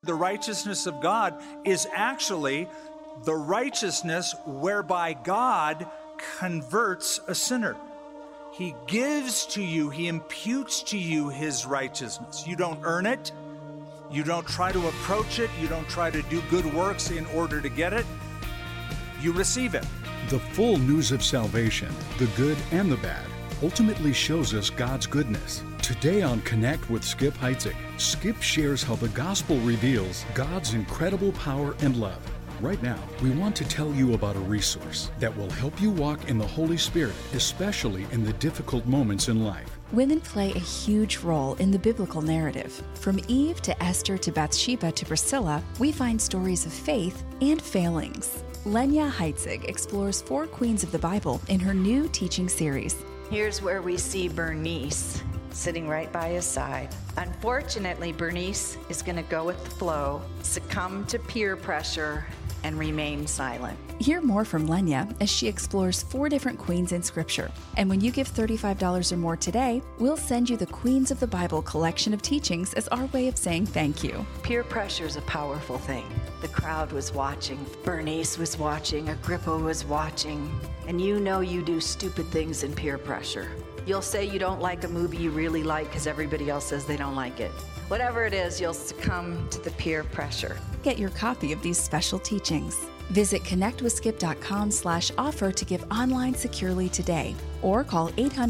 The righteousness of God is actually the righteousness whereby God converts a sinner. He gives to you, He imputes to you His righteousness. You don't earn it. You don't try to approach it. You don't try to do good works in order to get it. You receive it. The full news of salvation, the good and the bad, ultimately shows us God's goodness. Today on Connect with Skip Heitzig, Skip shares how the gospel reveals God's incredible power and love. Right now, we want to tell you about a resource that will help you walk in the Holy Spirit, especially in the difficult moments in life. Women play a huge role in the biblical narrative. From Eve to Esther to Bathsheba to Priscilla, we find stories of faith and failings. Lenya Heitzig explores 4 queens of the Bible in her new teaching series. Here's where we see Bernice sitting right by his side. Unfortunately, Bernice is going to go with the flow, succumb to peer pressure, and remain silent. Hear more from Lenya as she explores 4 different queens in Scripture. And when you give $35 or more today, we'll send you the Queens of the Bible collection of teachings as our way of saying thank you. Peer pressure is a powerful thing. The crowd was watching. Bernice was watching. Agrippa was watching. And you know you do stupid things in peer pressure. You'll say you don't like a movie you really like because everybody else says they don't like it. Whatever it is, you'll succumb to the peer pressure. Get your copy of these special teachings. Visit connectwithskip.com/offer to give online securely today or call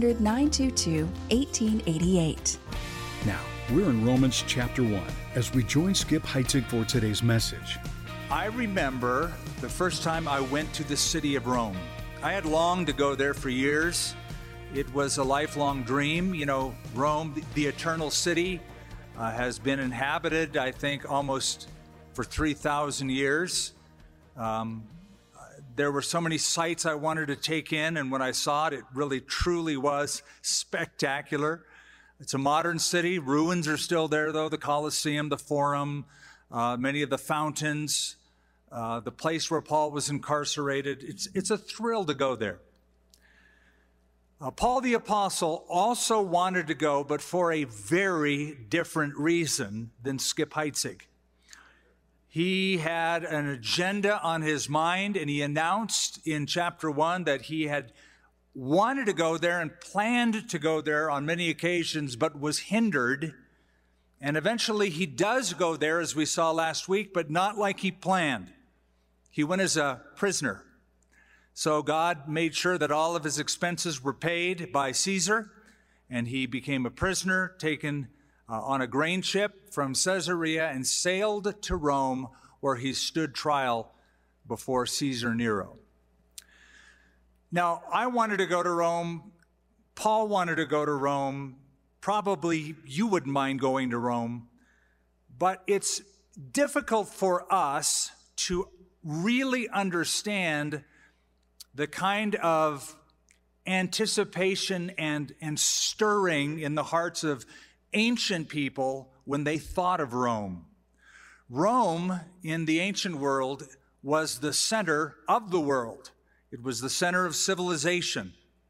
800-922-1888. Now, we're in Romans chapter 1 as we join Skip Heitzig for today's message. I remember the first time I went to the city of Rome. I had longed to go there for years. It was a lifelong dream. You know, Rome, the eternal city, has been inhabited, I think, almost for 3,000 years. There were so many sights I wanted to take in, and when I saw it, it really, truly was spectacular. It's a modern city. Ruins are still there, though, the Colosseum, the Forum, many of the fountains, the place where Paul was incarcerated. It's a thrill to go there. Paul the Apostle also wanted to go, but for a very different reason than Skip Heitzig. He had an agenda on his mind, and he announced in chapter 1 that he had wanted to go there and planned to go there on many occasions, but was hindered. And eventually he does go there, as we saw last week, but not like he planned. He went as a prisoner. So God made sure that all of his expenses were paid by Caesar, and he became a prisoner, taken on a grain ship from Caesarea and sailed to Rome, where he stood trial before Caesar Nero. Now, I wanted to go to Rome. Paul wanted to go to Rome. Probably you wouldn't mind going to Rome, but it's difficult for us to really understand the kind of anticipation and stirring in the hearts of ancient people when they thought of Rome. Rome, in the ancient world, was the center of the world. It was the center of civilization.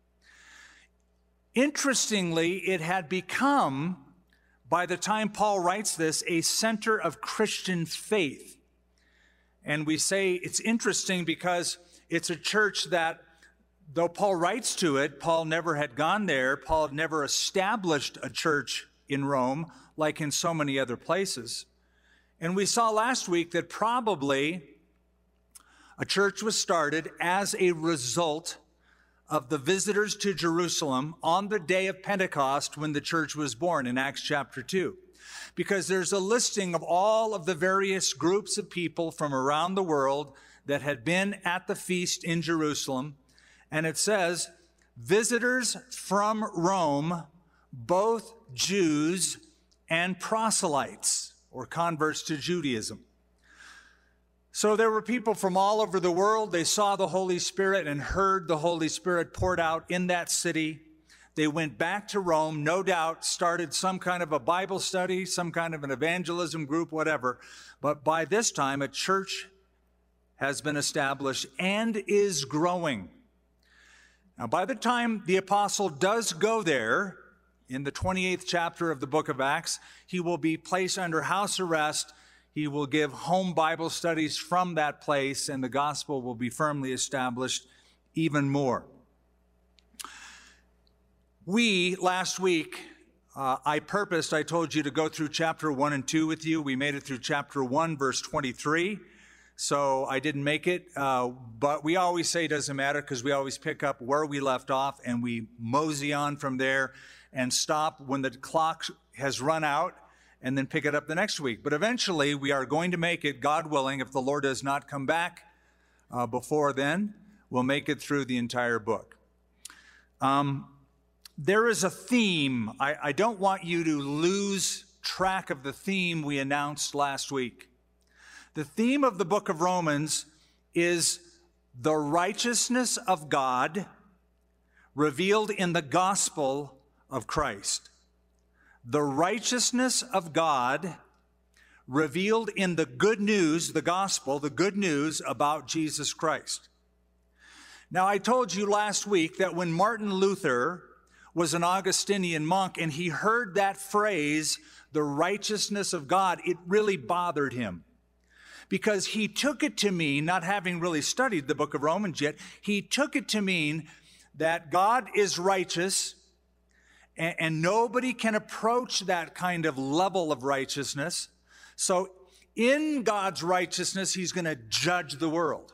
Interestingly, it had become, by the time Paul writes this, a center of Christian faith. And we say it's interesting because it's a church that, though Paul writes to it, Paul never had gone there. Paul had never established a church in Rome, like in so many other places. And we saw last week that probably a church was started as a result of the visitors to Jerusalem on the day of Pentecost when the church was born in Acts chapter 2. Because there's a listing of all of the various groups of people from around the world that had been at the feast in Jerusalem. And it says, visitors from Rome, both Jews and proselytes, or converts to Judaism. So there were people from all over the world. They saw the Holy Spirit and heard the Holy Spirit poured out in that city. They went back to Rome, no doubt, started some kind of a Bible study, some kind of an evangelism group, whatever. But by this time, a church has been established and is growing. Now, by the time the apostle does go there, in the 28th chapter of the book of Acts, he will be placed under house arrest. He will give home Bible studies from that place, and the gospel will be firmly established even more. Last week, I told you to go through chapter 1 and 2 with you. We made it through chapter 1, verse 23. So I didn't make it, but we always say it doesn't matter because we always pick up where we left off and we mosey on from there and stop when the clock has run out and then pick it up the next week. But eventually we are going to make it, God willing, if the Lord does not come back before then, we'll make it through the entire book. There is a theme. I don't want you to lose track of the theme we announced last week. The theme of the book of Romans is the righteousness of God revealed in the gospel of Christ. The righteousness of God revealed in the good news, the gospel, the good news about Jesus Christ. Now, I told you last week that when Martin Luther was an Augustinian monk and he heard that phrase, the righteousness of God, it really bothered him. Because he took it to mean, not having really studied the book of Romans yet, he took it to mean that God is righteous and nobody can approach that kind of level of righteousness. So in God's righteousness, he's going to judge the world.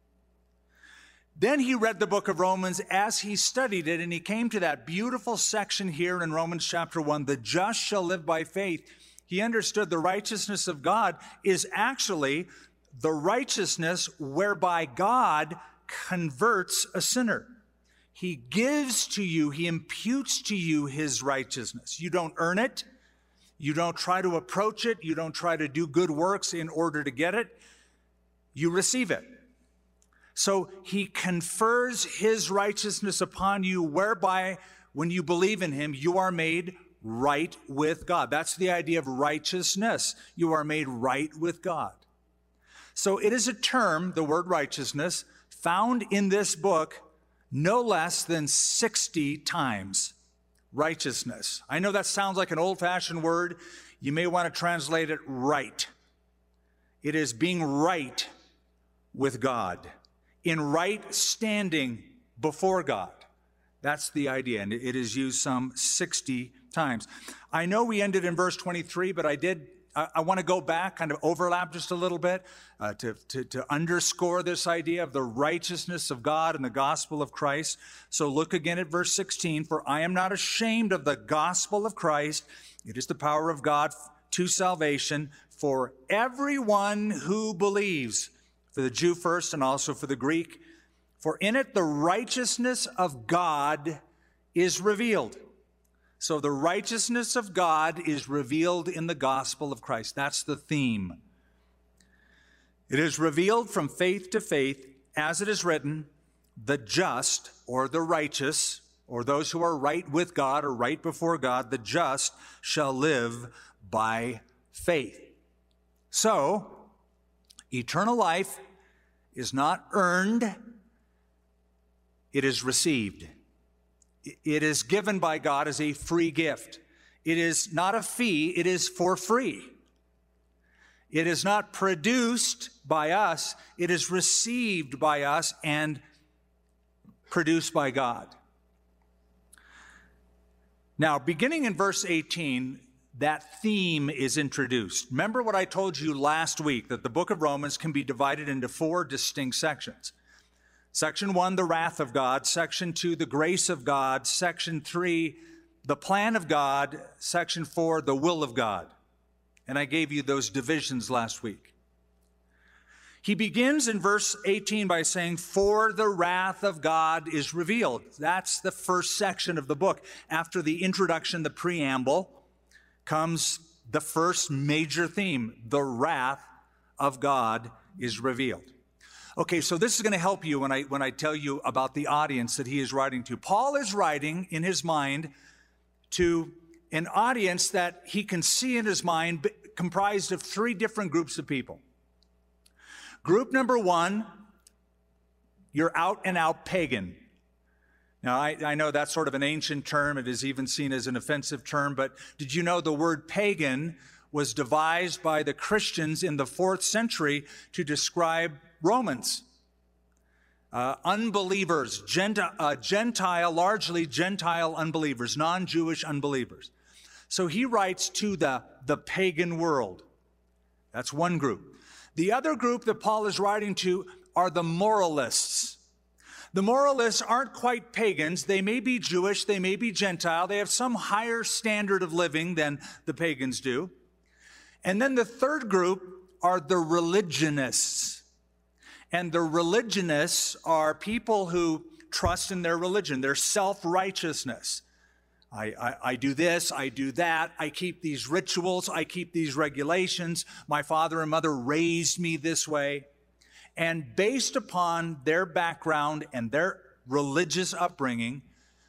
Then he read the book of Romans as he studied it, and he came to that beautiful section here in Romans chapter 1, the just shall live by faith. He understood the righteousness of God is actually the righteousness whereby God converts a sinner. He gives to you, he imputes to you his righteousness. You don't earn it. You don't try to approach it. You don't try to do good works in order to get it. You receive it. So he confers his righteousness upon you, whereby when you believe in him, you are made right with God. That's the idea of righteousness. You are made right with God. So it is a term, the word righteousness, found in this book no less than 60 times. Righteousness. I know that sounds like an old-fashioned word. You may want to translate it right. It is being right with God, in right standing before God. That's the idea, and it is used some 60 times. I know we ended in verse 23, but I want to go back, kind of overlap just a little bit to underscore this idea of the righteousness of God and the gospel of Christ. So look again at verse 16. For I am not ashamed of the gospel of Christ. It is the power of God to salvation for everyone who believes, for the Jew first and also for the Greek. For in it the righteousness of God is revealed. So the righteousness of God is revealed in the gospel of Christ. That's the theme. It is revealed from faith to faith, as it is written, the just, or the righteous, or those who are right with God or right before God, the just shall live by faith. So, eternal life is not earned, it is received. It is given by God as a free gift. It is not a fee, it is for free. It is not produced by us, it is received by us and produced by God. Now, beginning in verse 18, that theme is introduced. Remember what I told you last week, that the book of Romans can be divided into 4 distinct sections. Section 1, the wrath of God. Section 2, the grace of God. Section 3, the plan of God. Section 4, the will of God. And I gave you those divisions last week. He begins in verse 18 by saying, for the wrath of God is revealed. That's the first section of the book. After the introduction, the preamble, comes the first major theme. The wrath of God is revealed. Okay, so this is going to help you when I tell you about the audience that he is writing to. Paul is writing in his mind to an audience that he can see in his mind comprised of 3 different groups of people. Group number 1, you're out and out pagan. Now, I know that's sort of an ancient term. It is even seen as an offensive term, but did you know the word pagan was devised by the Christians in the 4th century to describe Romans. Unbelievers, Gentile, largely Gentile unbelievers, non-Jewish unbelievers. So he writes to the pagan world. That's one group. The other group that Paul is writing to are the moralists. The moralists aren't quite pagans. They may be Jewish, they may be Gentile. They have some higher standard of living than the pagans do. And then the third group are the religionists. And the religionists are people who trust in their religion, their self-righteousness. I do this, I do that, I keep these rituals, I keep these regulations. My father and mother raised me this way. And based upon their background and their religious upbringing,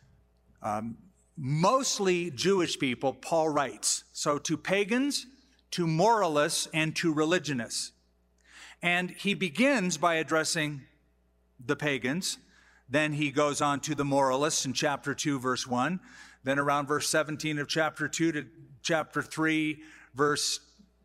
mostly Jewish people, Paul writes. So to pagans, to moralists, and to religionists. And he begins by addressing the pagans. Then he goes on to the moralists in chapter 2, verse 1. Then around verse 17 of chapter 2 to chapter 3, verse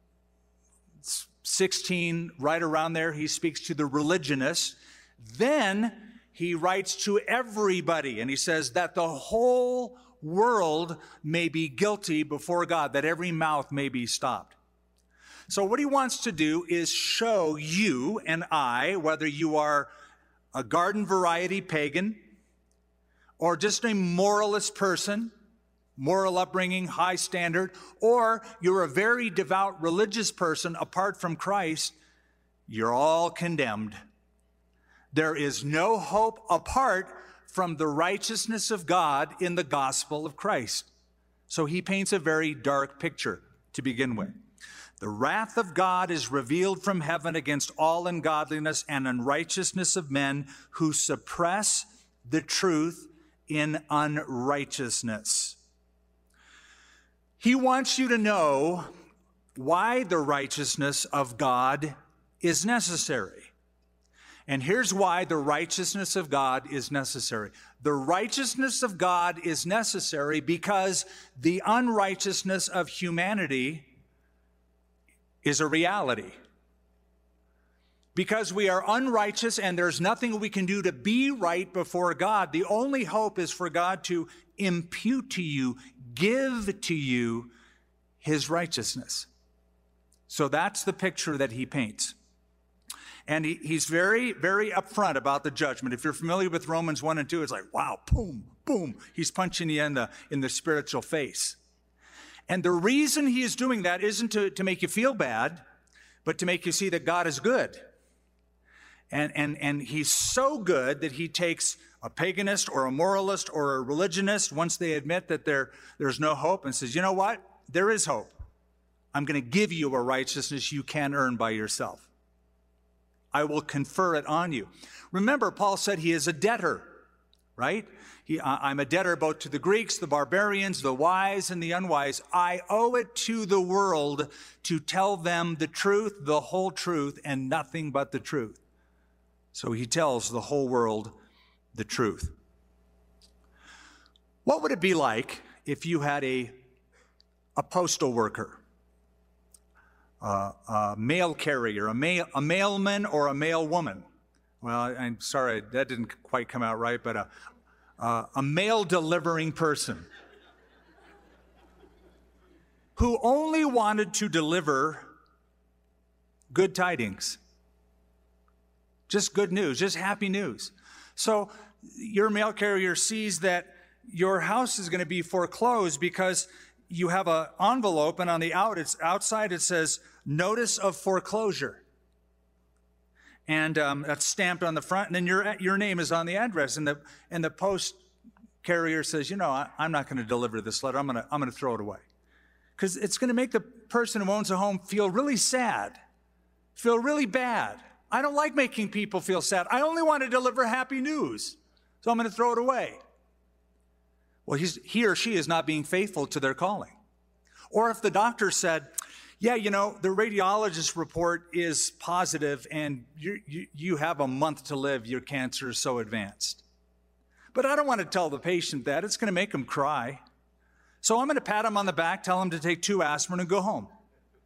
16, right around there, he speaks to the religionists. Then he writes to everybody, and he says that the whole world may be guilty before God, that every mouth may be stopped. So what he wants to do is show you and I, whether you are a garden variety pagan or just a moralist person, moral upbringing, high standard, or you're a very devout religious person apart from Christ, you're all condemned. There is no hope apart from the righteousness of God in the gospel of Christ. So he paints a very dark picture to begin with. The wrath of God is revealed from heaven against all ungodliness and unrighteousness of men who suppress the truth in unrighteousness. He wants you to know why the righteousness of God is necessary. And here's why the righteousness of God is necessary. The righteousness of God is necessary because the unrighteousness of humanity is a reality. Because we are unrighteous and there's nothing we can do to be right before God, the only hope is for God to impute to you, give to you his righteousness. So that's the picture that he paints. And he's very, very upfront about the judgment. If you're familiar with Romans 1 and 2, it's like, wow, boom, boom. He's punching you in the spiritual face. And the reason he is doing that isn't to make you feel bad, but to make you see that God is good. And he's so good that he takes a paganist or a moralist or a religionist, once they admit that there's no hope, and says, you know what? There is hope. I'm going to give you a righteousness you can't earn by yourself. I will confer it on you. Remember, Paul said he is a debtor, right? I'm a debtor both to the Greeks, the barbarians, the wise, and the unwise. I owe it to the world to tell them the truth, the whole truth, and nothing but the truth. So he tells the whole world the truth. What would it be like if you had a postal worker, a mail carrier, a mailman or a mail woman? Well, I'm sorry, that didn't quite come out right, but a mail delivering person who only wanted to deliver good tidings. Just good news, just happy news. So your mail carrier sees that your house is going to be foreclosed because you have an envelope, and on the outside it says notice of foreclosure. And that's stamped on the front, and then your name is on the address. And the post carrier says, you know, I'm not going to deliver this letter. I'm going to throw it away, because it's going to make the person who owns a home feel really sad, feel really bad. I don't like making people feel sad. I only want to deliver happy news, so I'm going to throw it away. Well, he or she is not being faithful to their calling. Or if the doctor said, yeah, you know, the radiologist report is positive and you have a month to live, your cancer is so advanced. But I don't want to tell the patient that. It's going to make them cry. So I'm going to pat him on the back, tell him to take 2 aspirin and go home.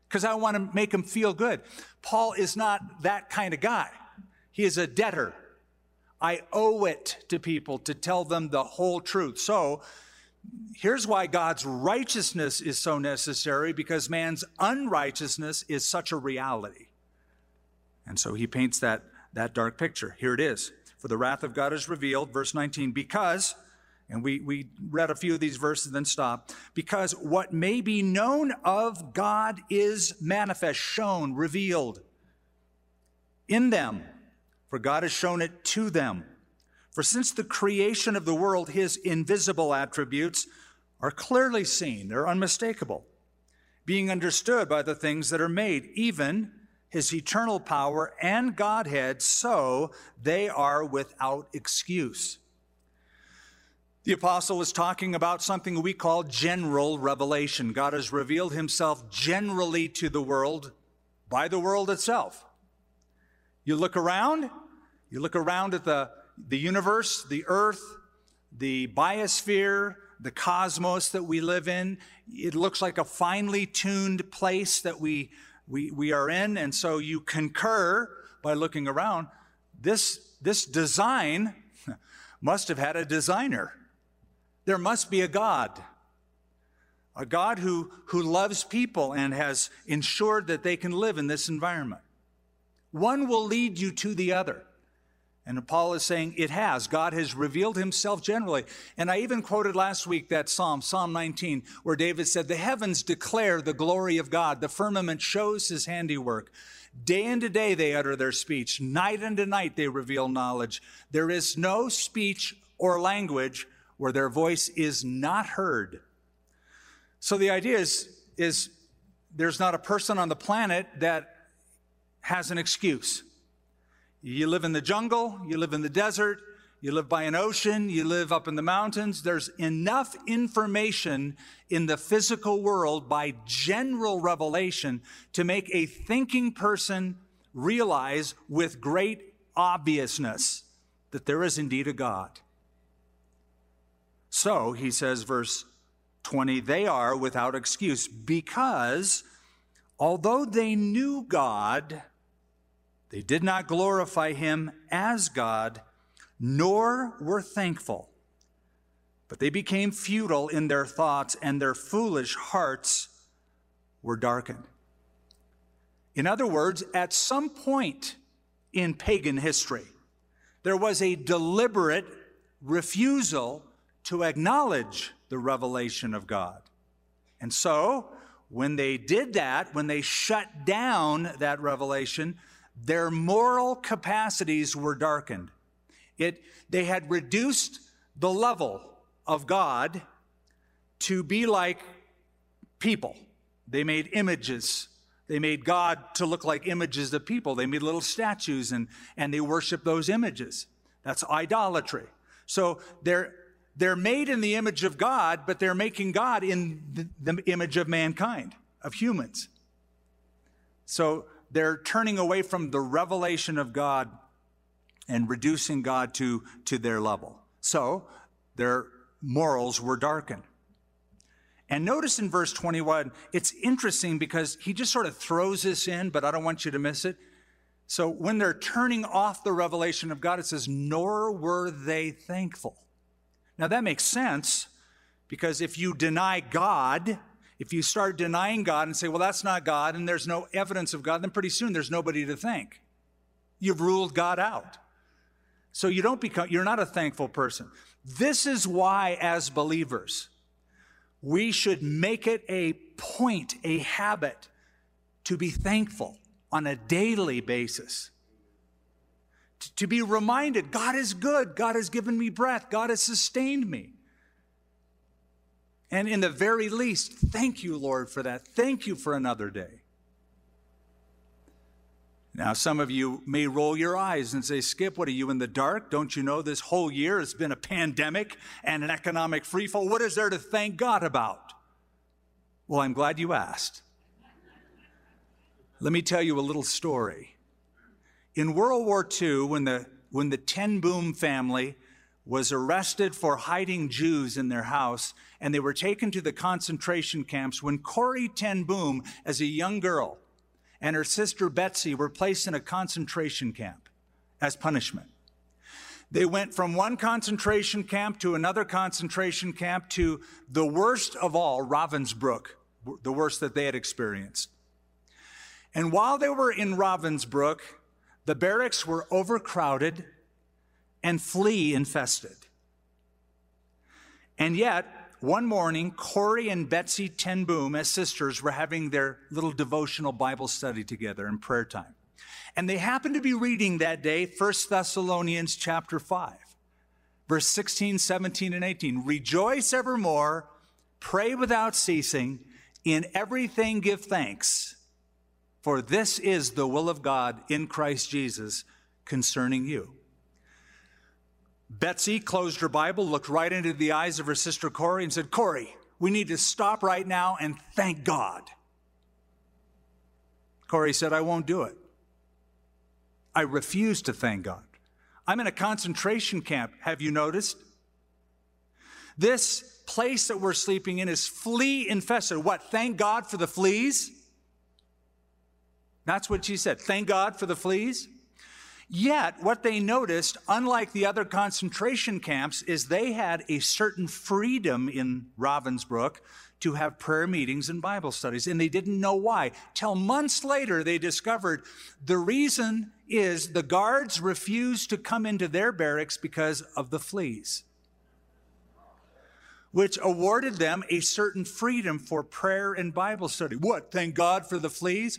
because I want to make them feel good. Paul is not that kind of guy. He is a debtor. I owe it to people to tell them the whole truth. So here's why God's righteousness is so necessary, because man's unrighteousness is such a reality. And so he paints that dark picture. Here it is. For the wrath of God is revealed, verse 19, because, and we read a few of these verses, then stop, because what may be known of God is manifest, shown, revealed in them, for God has shown it to them. For since the creation of the world, his invisible attributes are clearly seen, they're unmistakable, being understood by the things that are made, even his eternal power and Godhead, so they are without excuse. The apostle is talking about something we call general revelation. God has revealed himself generally to the world by the world itself. You look around at the universe, the earth, the biosphere, the cosmos that we live in. It looks like a finely tuned place that we are in, and so you concur by looking around. This design must have had a designer. There must be a God who loves people and has ensured that they can live in this environment. One will lead you to the other. And Paul is saying it has. God has revealed himself generally. And I even quoted last week that Psalm 19, where David said, the heavens declare the glory of God. The firmament shows his handiwork. Day unto day they utter their speech. Night unto night they reveal knowledge. There is no speech or language where their voice is not heard. So the idea is there's not a person on the planet that has an excuse. You live in the jungle, you live in the desert, you live by an ocean, you live up in the mountains. There's enough information in the physical world by general revelation to make a thinking person realize with great obviousness that there is indeed a God. So, he says, verse 20, they are without excuse because although they knew God, they did not glorify him as God, nor were thankful. But they became futile in their thoughts, and their foolish hearts were darkened. In other words, at some point in pagan history, there was a deliberate refusal to acknowledge the revelation of God. And so, when they did that, when they shut down that revelation, their moral capacities were darkened. They had reduced the level of God to be like people. They made images. They made God to look like images of people. They made little statues and they worship those images. That's idolatry. So they're made in the image of God, but they're making God in the image of mankind, of humans. So they're turning away from the revelation of God and reducing God to their level. So their morals were darkened. And notice in verse 21, it's interesting because he just sort of throws this in, but I don't want you to miss it. So when they're turning off the revelation of God, it says, nor were they thankful. Now that makes sense, because if you deny God, if you start denying God and say, well, that's not God, and there's no evidence of God, then pretty soon there's nobody to thank. You've ruled God out. So you're not a thankful person. This is why, as believers, we should make it a point, a habit, to be thankful on a daily basis. To be reminded, God is good. God has given me breath. God has sustained me. And in the very least, thank you, Lord, for that. Thank you for another day. Now, some of you may roll your eyes and say, Skip, what are you in the dark? Don't you know this whole year has been a pandemic and an economic freefall? What is there to thank God about? Well, I'm glad you asked. Let me tell you a little story. In World War II, when the Ten Boom family was arrested for hiding Jews in their house, and they were taken to the concentration camps when Corrie ten Boom, as a young girl, and her sister Betsy were placed in a concentration camp as punishment. They went from one concentration camp to another concentration camp to the worst of all, Ravensbrück, the worst that they had experienced. And while they were in Ravensbrück, the barracks were overcrowded and flea infested. And yet, one morning, Corrie and Betsy ten Boom, as sisters, were having their little devotional Bible study together in prayer time. And they happened to be reading that day 1 Thessalonians chapter 5, verse 16, 17, and 18. Rejoice evermore, pray without ceasing, in everything give thanks, for this is the will of God in Christ Jesus concerning you. Betsy closed her Bible, looked right into the eyes of her sister Corrie, and said, Corrie, we need to stop right now and thank God. Corrie said, I won't do it. I refuse to thank God. I'm in a concentration camp. Have you noticed? This place that we're sleeping in is flea infested. What? Thank God for the fleas? That's what she said. Thank God for the fleas? Yet, what they noticed, unlike the other concentration camps, is they had a certain freedom in Ravensbrück to have prayer meetings and Bible studies, and they didn't know why. Till months later, they discovered the reason is the guards refused to come into their barracks because of the fleas, which awarded them a certain freedom for prayer and Bible study. What? Thank God for the fleas?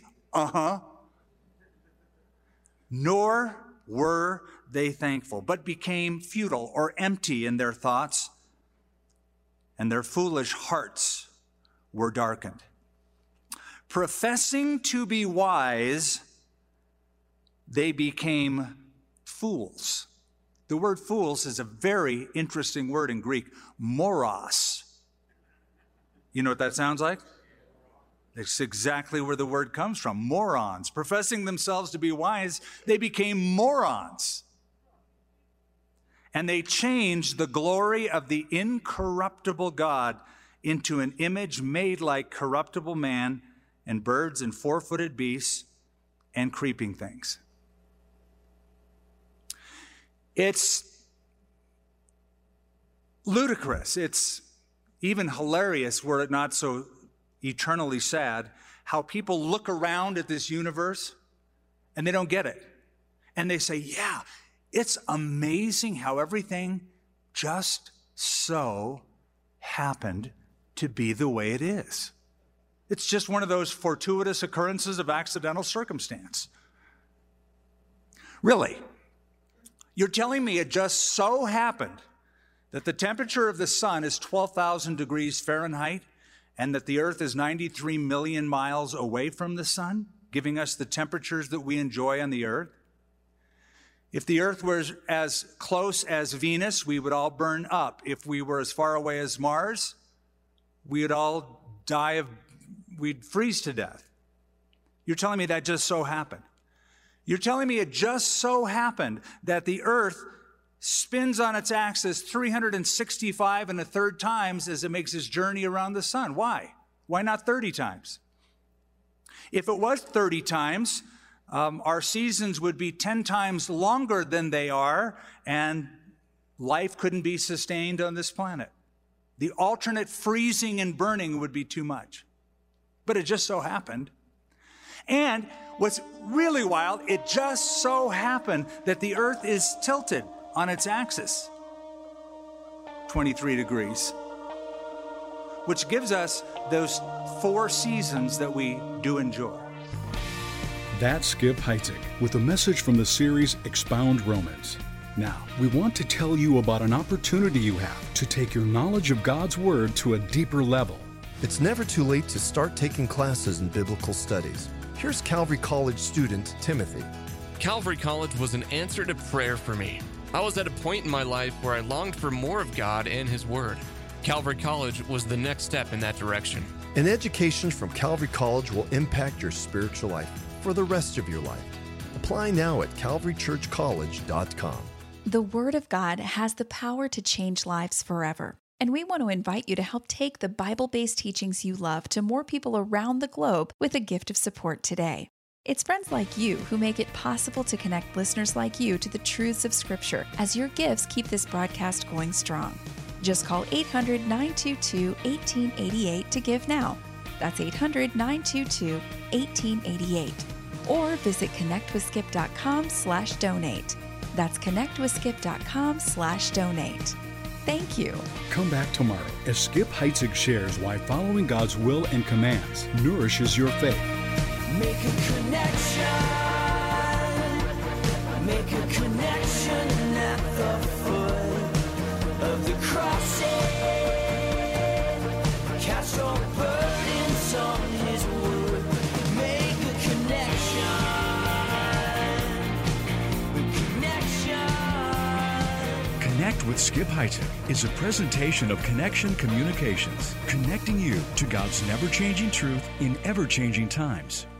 Nor were they thankful, but became futile or empty in their thoughts, and their foolish hearts were darkened. Professing to be wise, they became fools. The word fools is a very interesting word in Greek, moros. You know what that sounds like? It's exactly where the word comes from, morons. Professing themselves to be wise, they became morons. And they changed the glory of the incorruptible God into an image made like corruptible man and birds and four-footed beasts and creeping things. It's ludicrous. It's even hilarious, were it not so eternally sad, how people look around at this universe and they don't get it. And they say, yeah, it's amazing how everything just so happened to be the way it is. It's just one of those fortuitous occurrences of accidental circumstance. Really? You're telling me it just so happened that the temperature of the sun is 12,000 degrees Fahrenheit and that the earth is 93 million miles away from the sun, giving us the temperatures that we enjoy on the earth? If the earth was as close as Venus, we would all burn up. If we were as far away as Mars, we'd all we'd freeze to death. You're telling me that just so happened. You're telling me it just so happened that the earth spins on its axis 365 and a third times as it makes its journey around the sun. Why? Why not 30 times? If it was 30 times, our seasons would be 10 times longer than they are, and life couldn't be sustained on this planet. The alternate freezing and burning would be too much. But it just so happened. And what's really wild, it just so happened that the earth is tilted on its axis, 23 degrees, which gives us those 4 seasons that we do enjoy. That's Skip Heitzig with a message from the series Expound Romans. Now, we want to tell you about an opportunity you have to take your knowledge of God's Word to a deeper level. It's never too late to start taking classes in biblical studies. Here's Calvary College student Timothy. Calvary College was an answer to prayer for me. I was at a point in my life where I longed for more of God and His Word. Calvary College was the next step in that direction. An education from Calvary College will impact your spiritual life for the rest of your life. Apply now at calvarychurchcollege.com. The Word of God has the power to change lives forever, and we want to invite you to help take the Bible-based teachings you love to more people around the globe with a gift of support today. It's friends like you who make it possible to connect listeners like you to the truths of Scripture as your gifts keep this broadcast going strong. Just call 800-922-1888 to give now. That's 800-922-1888. Or visit connectwithskip.com/donate. That's connectwithskip.com/donate. Thank you. Come back tomorrow as Skip Heitzig shares why following God's will and commands nourishes your faith. Make a connection. Make a connection at the foot of the cross. Cast your burdens on His wood. Make a connection. Connect with Skip Heitzig is a presentation of Connection Communications, connecting you to God's never-changing truth in ever-changing times.